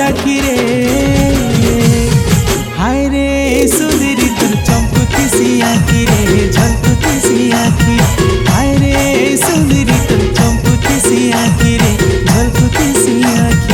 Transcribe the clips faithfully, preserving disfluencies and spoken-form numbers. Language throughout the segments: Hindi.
साखी रे हाय रे सुंदरी तोर चमकुती सी आखी रे झलकुती सी आखी हाय रे सुंदरी तोर चमकुती सी आखी रे झलकुती सी आखी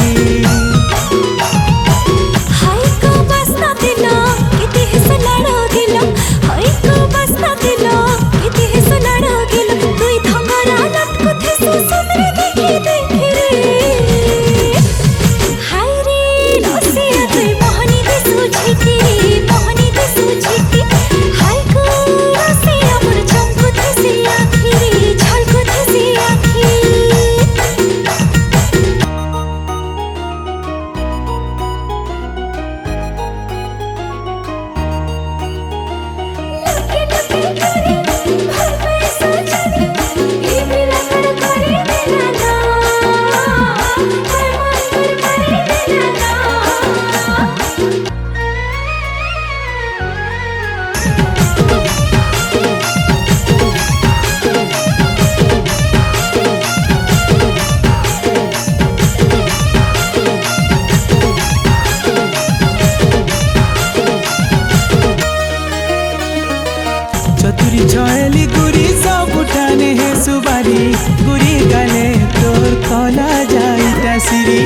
चतुरी छयली गुरी सब उठाने है सुबारी गुरी गाले तोर कला जाइटा सिरी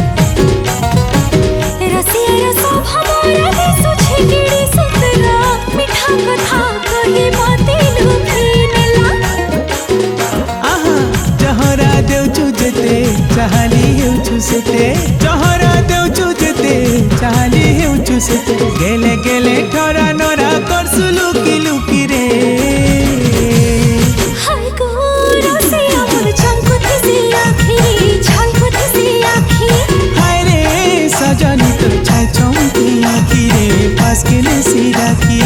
रसिया सब हमारा देसु छिगिड़ी सुतरा मिठा कथा कही बाती लुकिनेला आहा जहरा देउछु जेते चाहली हेउछु सेते जहरा देउछु जेते चाहली हेउछु सेते गेले गेले ठरा नरा करसु लुकी लुकी रे हाय गो रसिया मोर चमकुती सी आखी झलकुती सी आखी हाय रे सजनी तोर छाय चमकी आखी रे पास केले सी राखी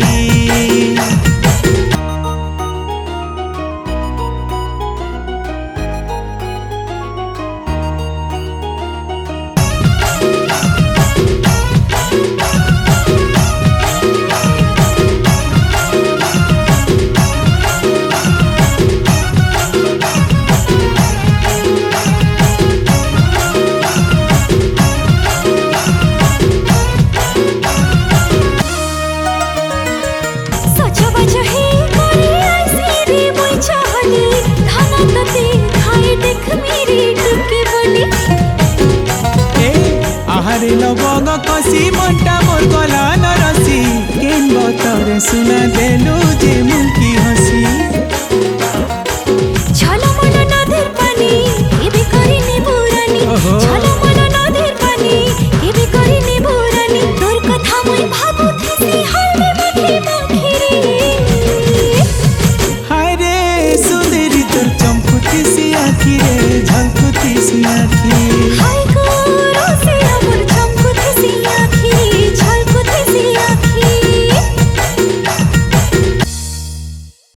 आहारे लबंग कसी मनटा मोर गला नरसी केन बतर सुना देलु जे मुल्की हसी।